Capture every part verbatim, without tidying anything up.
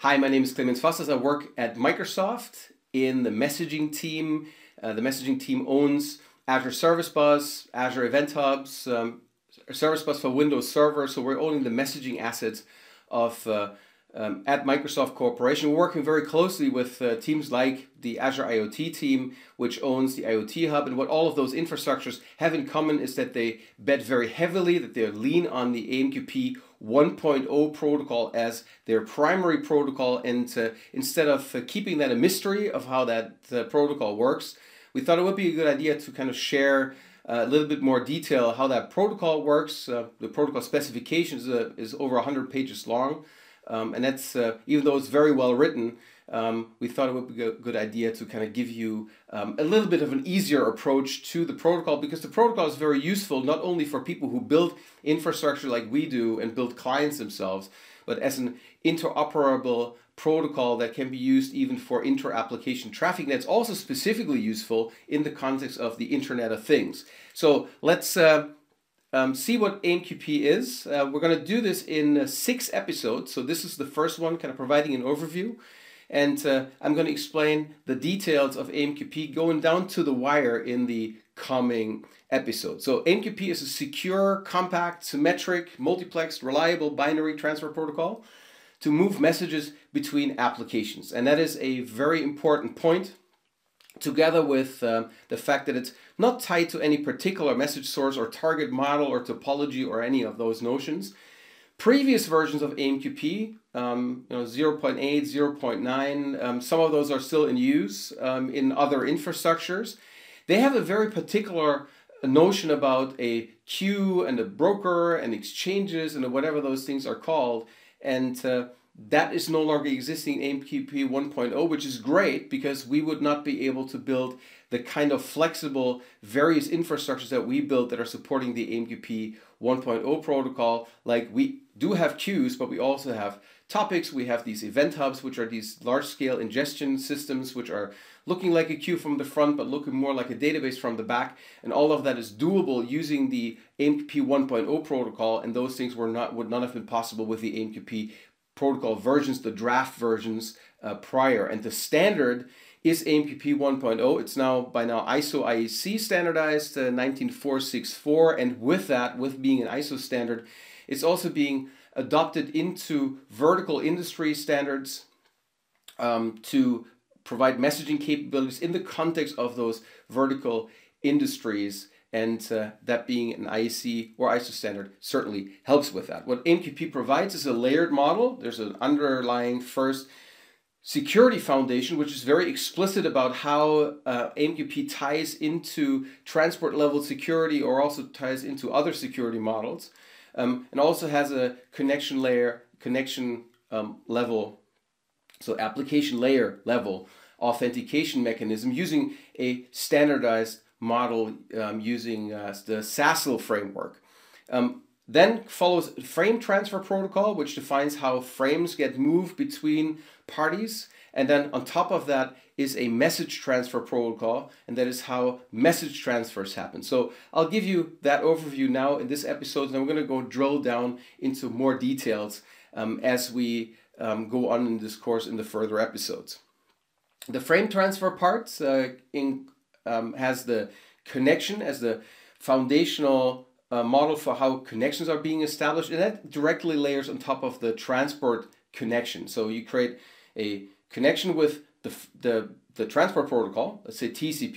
Hi, my name is Clemens Fastas. I work at Microsoft in the messaging team. Uh, the messaging team owns Azure Service Bus, Azure Event Hubs, um, Service Bus for Windows Server. So we're owning the messaging assets of uh, um, at Microsoft Corporation. We're working very closely with uh, teams like the Azure IoT team, which owns the IoT Hub. And what all of those infrastructures have in common is that they bet very heavily, that they lean on the A M Q P one point oh protocol as their primary protocol. And uh, instead of uh, keeping that a mystery of how that uh, protocol works, we thought it would be a good idea to kind of share uh, a little bit more detail how that protocol works. Uh, the protocol specification is, uh, is over one hundred pages long. Um, and that's, uh, even though it's very well written, um, we thought it would be a good idea to kind of give you um, a little bit of an easier approach to the protocol, because the protocol is very useful not only for people who build infrastructure like we do and build clients themselves, but as an interoperable protocol that can be used even for inter-application traffic. That's also specifically useful in the context of the Internet of Things. So let's uh, Um, see what A M Q P is. Uh, we're going to do this in uh, six episodes. So this is the first one, kind of providing an overview. And uh, I'm going to explain the details of A M Q P going down to the wire in the coming episode. So A M Q P is a secure, compact, symmetric, multiplexed, reliable binary transfer protocol to move messages between applications. And that is a very important point, together with uh, the fact that it's not tied to any particular message source or target model or topology or any of those notions. Previous versions of A M Q P, um, you know, zero point eight, zero point nine, um, some of those are still in use um, in other infrastructures. They have a very particular notion about a queue and a broker and exchanges and whatever those things are called. And uh, that is no longer existing in A M Q P one point oh, which is great, because we would not be able to build the kind of flexible various infrastructures that we build that are supporting the A M Q P one point oh protocol. Like, we do have queues, but we also have topics. We have these event hubs, which are these large-scale ingestion systems, which are looking like a queue from the front, but looking more like a database from the back. And all of that is doable using the A M Q P one point oh protocol, and those things were not would not have been possible with the A M Q P protocol versions, the draft versions uh, prior. And the standard is A M Q P one point oh. It's now by now I S O I E C standardized uh, nineteen four sixty-four, and with that, with being an I S O standard, it's also being adopted into vertical industry standards um, to provide messaging capabilities in the context of those vertical industries. And uh, that being an I E C or I S O standard certainly helps with that. What A M Q P provides is a layered model. There's an underlying first security foundation, which is very explicit about how uh, A M Q P ties into transport level security, or also ties into other security models, um, and also has a connection layer, connection um, level, so application layer level authentication mechanism using a standardized model um, using uh, the S A S L framework. Um, then follows frame transfer protocol, which defines how frames get moved between parties. And then on top of that is a message transfer protocol, and that is how message transfers happen. So I'll give you that overview now in this episode, and we're going to go drill down into more details um, as we um, go on in this course in the further episodes. The frame transfer part uh, in Um, has the connection as the foundational uh, model for how connections are being established, and that directly layers on top of the transport connection. So you create a connection with the, the, the transport protocol, let's say T C P,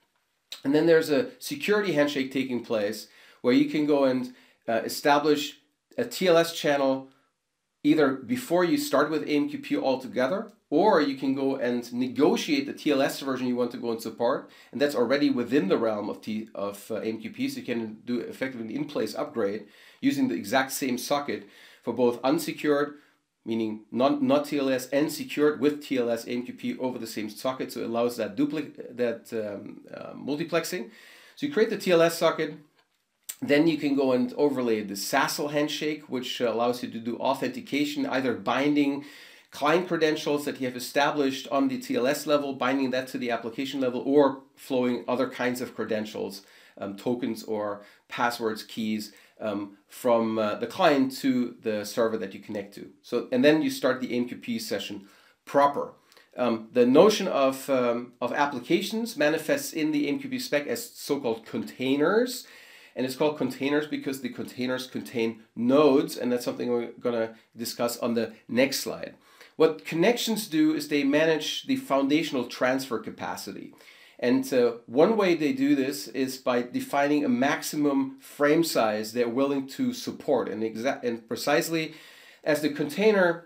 and then there's a security handshake taking place where you can go and uh, establish a T L S channel either before you start with A M Q P altogether, or you can go and negotiate the T L S version you want to go and support, and that's already within the realm of T of uh, A M Q P, so you can do effectively an in-place upgrade using the exact same socket for both unsecured, meaning not, not T L S, and secured with T L S A M Q P over the same socket, so it allows that duplicate that um, uh, multiplexing. So you create the T L S socket. Then you can go and overlay the S A S L handshake, which allows you to do authentication, either binding client credentials that you have established on the T L S level, binding that to the application level, or flowing other kinds of credentials, um, tokens or passwords, keys, um, from uh, the client to the server that you connect to. So, and then you start the A M Q P session proper. Um, the notion of, um, of applications manifests in the A M Q P spec as so-called containers. And it's called containers because the containers contain nodes, and that's something we're going to discuss on the next slide. What connections do is they manage the foundational transfer capacity. And uh, one way they do this is by defining a maximum frame size they're willing to support. And, exa and precisely as the container,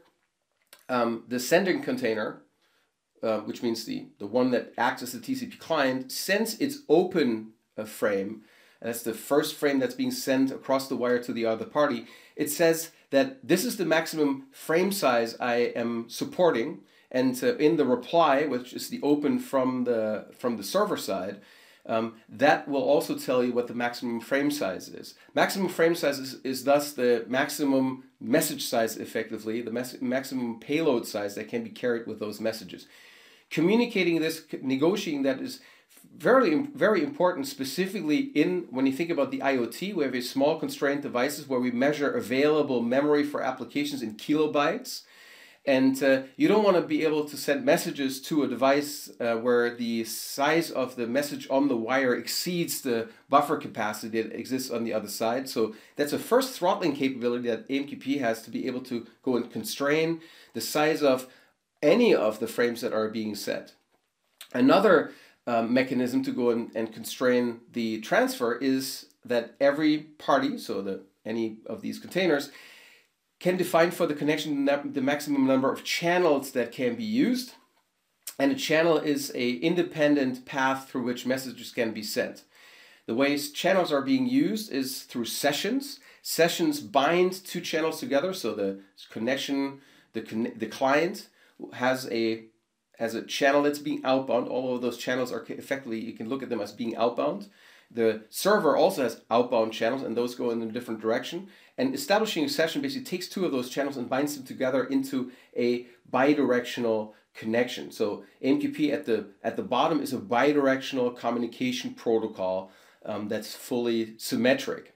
um, the sending container, uh, which means the, the one that acts as the T C P client, sends its open uh, frame, and that's the first frame that's being sent across the wire to the other party. It says that this is the maximum frame size I am supporting, and uh, in the reply, which is the open from the from the server side, um, that will also tell you what the maximum frame size is. Maximum frame size is, is thus the maximum message size, effectively, the mes maximum payload size that can be carried with those messages. Communicating this, negotiating that is very, very important, specifically in when you think about the IoT. We have a small constrained devices where we measure available memory for applications in kilobytes. And uh, you don't want to be able to send messages to a device uh, where the size of the message on the wire exceeds the buffer capacity that exists on the other side. So that's a first throttling capability that A M Q P has, to be able to go and constrain the size of any of the frames that are being set. Another um, mechanism to go and, and constrain the transfer is that every party, so the, any of these containers, can define for the connection the maximum number of channels that can be used. And a channel is an independent path through which messages can be sent. The ways channels are being used is through sessions. Sessions bind two channels together, so the connection, the, con the client has a, has a channel that's being outbound. All of those channels are effectively, you can look at them as being outbound. The server also has outbound channels, and those go in a different direction. And establishing a session basically takes two of those channels and binds them together into a bidirectional connection. So A M Q P at the, at the bottom is a bidirectional communication protocol um, that's fully symmetric.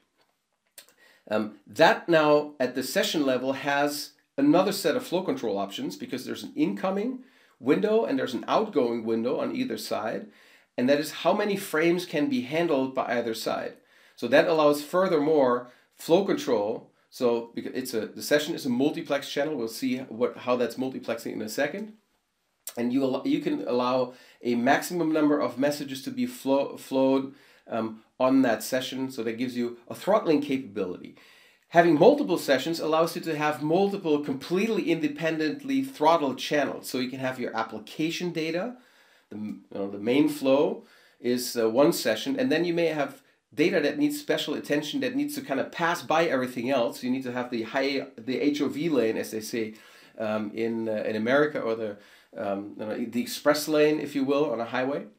Um, that now at the session level has another set of flow control options, because there's an incoming window and there's an outgoing window on either side. And that is how many frames can be handled by either side. So that allows furthermore flow control. So because it's a, the session is a multiplex channel. We'll see what, how that's multiplexing in a second. And you, you can allow a maximum number of messages to be flow, flowed um, on that session. So that gives you a throttling capability. Having multiple sessions allows you to have multiple completely independently throttled channels. So you can have your application data. The, you know, the main flow is uh, one session, and then you may have data that needs special attention, that needs to kind of pass by everything else. You need to have the high, the H O V lane, as they say um, in uh, in America, or the um, you know, the express lane, if you will, on a highway.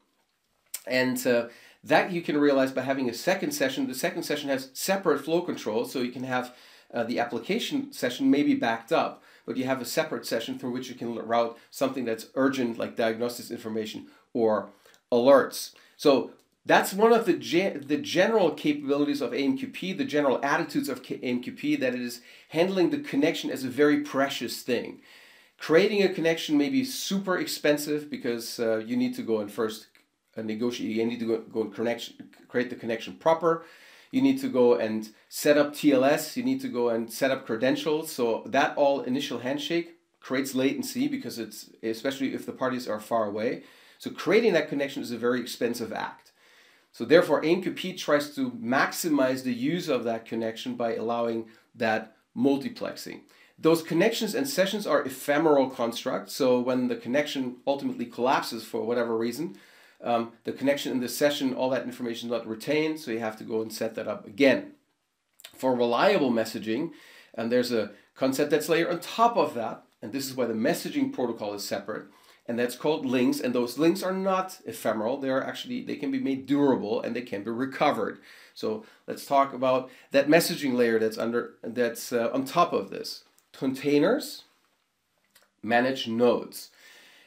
And uh, that you can realize by having a second session. The second session has separate flow control, so you can have uh, the application session maybe backed up, but you have a separate session through which you can route something that's urgent, like diagnostics information or alerts. So that's one of the, ge the general capabilities of A M Q P, the general attitudes of A M Q P, that it is handling the connection as a very precious thing. Creating a connection may be super expensive, because uh, you need to go and first uh, negotiate, you need to go, go and connection, create the connection proper. You need to go and set up T L S, you need to go and set up credentials. So that all initial handshake creates latency, because it's, especially if the parties are far away. So creating that connection is a very expensive act. So therefore A M Q P tries to maximize the use of that connection by allowing that multiplexing. Those connections and sessions are ephemeral constructs. So when the connection ultimately collapses for whatever reason, Um, the connection in the session, all that information is not retained, so you have to go and set that up again. For reliable messaging, and there's a concept that's layered on top of that, and this is why the messaging protocol is separate, and that's called links. And those links are not ephemeral; they are actually, they can be made durable and they can be recovered. So let's talk about that messaging layer that's under, that's uh, on top of this. Containers manage nodes.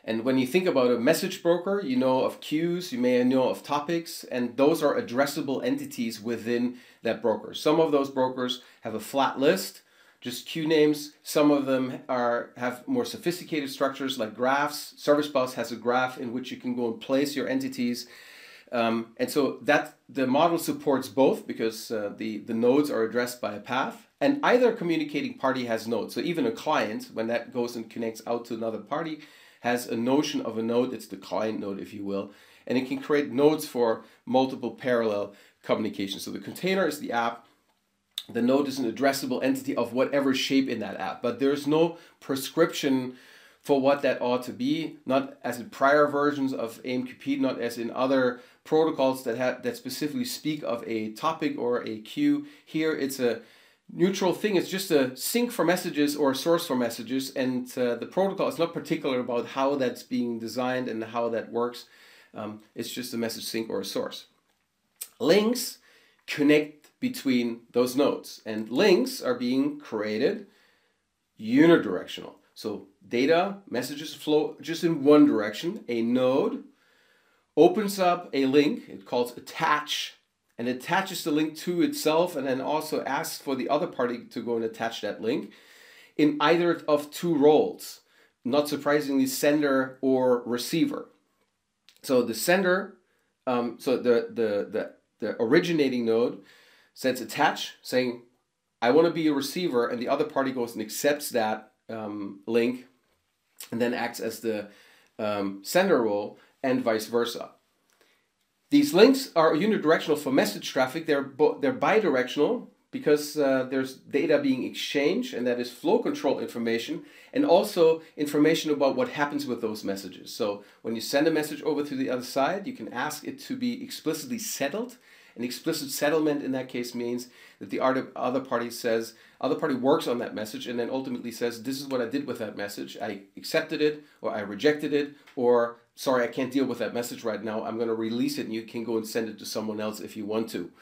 And when you think about a message broker, you know of queues, you may know of topics, and those are addressable entities within that broker. Some of those brokers have a flat list, just queue names. Some of them are have more sophisticated structures like graphs. Service Bus has a graph in which you can go and place your entities. Um, and so that the model supports both because uh, the, the nodes are addressed by a path, and either communicating party has nodes. So even a client, when that goes and connects out to another party, has a notion of a node. It's the client node, if you will, and it can create nodes for multiple parallel communications. So the container is the app. The node is an addressable entity of whatever shape in that app, but there's no prescription for what that ought to be, not as in prior versions of A M Q P, not as in other protocols that have that specifically speak of a topic or a queue. Here it's a neutral thing. It's just a sink for messages or a source for messages, and uh, the protocol is not particular about how that's being designed and how that works. Um, it's just a message sink or a source. Links connect between those nodes, and links are being created unidirectional. So data, messages flow just in one direction. A node opens up a link, it calls attach, and attaches the link to itself, and then also asks for the other party to go and attach that link in either of two roles, not surprisingly, sender or receiver. So the sender, um, so the, the, the, the originating node sends attach, saying, I want to be a receiver, and the other party goes and accepts that um, link, and then acts as the um, sender role, and vice versa. These links are unidirectional for message traffic. They're, they're bidirectional because uh, there's data being exchanged, and that is flow control information, and also information about what happens with those messages. So when you send a message over to the other side, you can ask it to be explicitly settled. An explicit settlement in that case means that the other party says, other party works on that message and then ultimately says, this is what I did with that message. I accepted it, or I rejected it, or sorry, I can't deal with that message right now. I'm going to release it, and you can go and send it to someone else if you want to.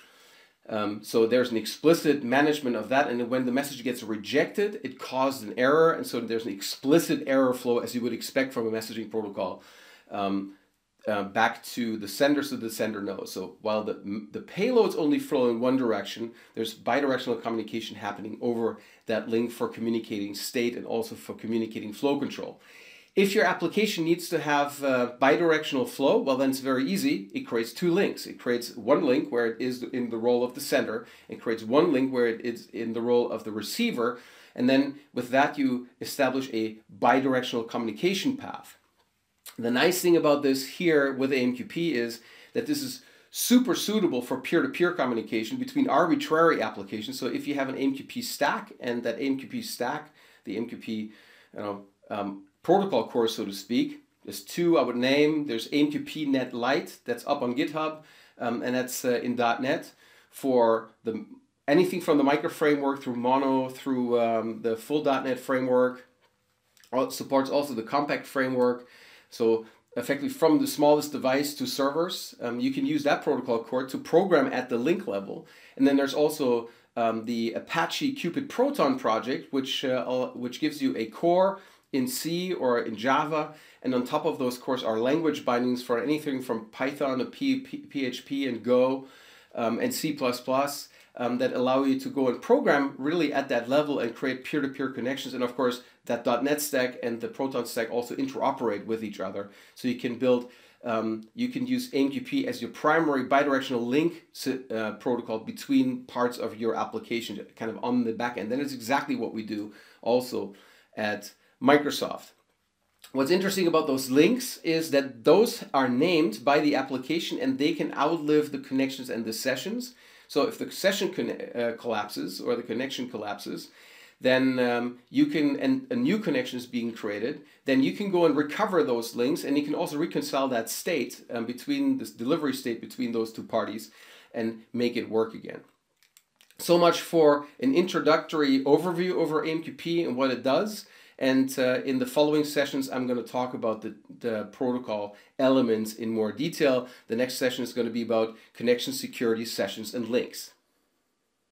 Um, so there's an explicit management of that, and when the message gets rejected, it caused an error, and so there's an explicit error flow as you would expect from a messaging protocol. Um, Uh, back to the sender so the sender knows. So while the, the payloads only flow in one direction, there's bidirectional communication happening over that link for communicating state and also for communicating flow control. If your application needs to have uh, bidirectional flow, well, then it's very easy. It creates two links. It creates one link where it is in the role of the sender. It creates one link where it is in the role of the receiver. And then with that, you establish a bidirectional communication path. The nice thing about this here with A M Q P is that this is super suitable for peer-to-peer communication between arbitrary applications. So if you have an A M Q P stack, and that A M Q P stack, the A M Q P you know, um, protocol core, so to speak, there's two I would name. There's A M Q P Net Lite that's up on GitHub, um, and that's uh, in .NET for the anything from the micro framework through Mono through um, the full .NET framework. It supports also the compact framework. So effectively from the smallest device to servers, um, you can use that protocol core to program at the link level. And then there's also um, the Apache Cupid Proton project, which, uh, which gives you a core in C or in Java. And on top of those cores are language bindings for anything from Python to P H P and Go um, and C plus plus. Um, that allow you to go and program really at that level and create peer-to-peer connections. And of course, that .NET stack and the Proton stack also interoperate with each other. So you can build, um, you can use A M Q P as your primary bidirectional link uh, protocol between parts of your application, kind of on the back end. That is exactly what we do also at Microsoft. What's interesting about those links is that those are named by the application, and they can outlive the connections and the sessions. So if the session uh, collapses or the connection collapses, then um, you can, and a new connection is being created, then you can go and recover those links, and you can also reconcile that state um, between this delivery state between those two parties and make it work again. So much for an introductory overview over A M Q P and what it does. And uh, in the following sessions, I'm going to talk about the, the protocol elements in more detail. The next session is going to be about connection security, sessions, and links.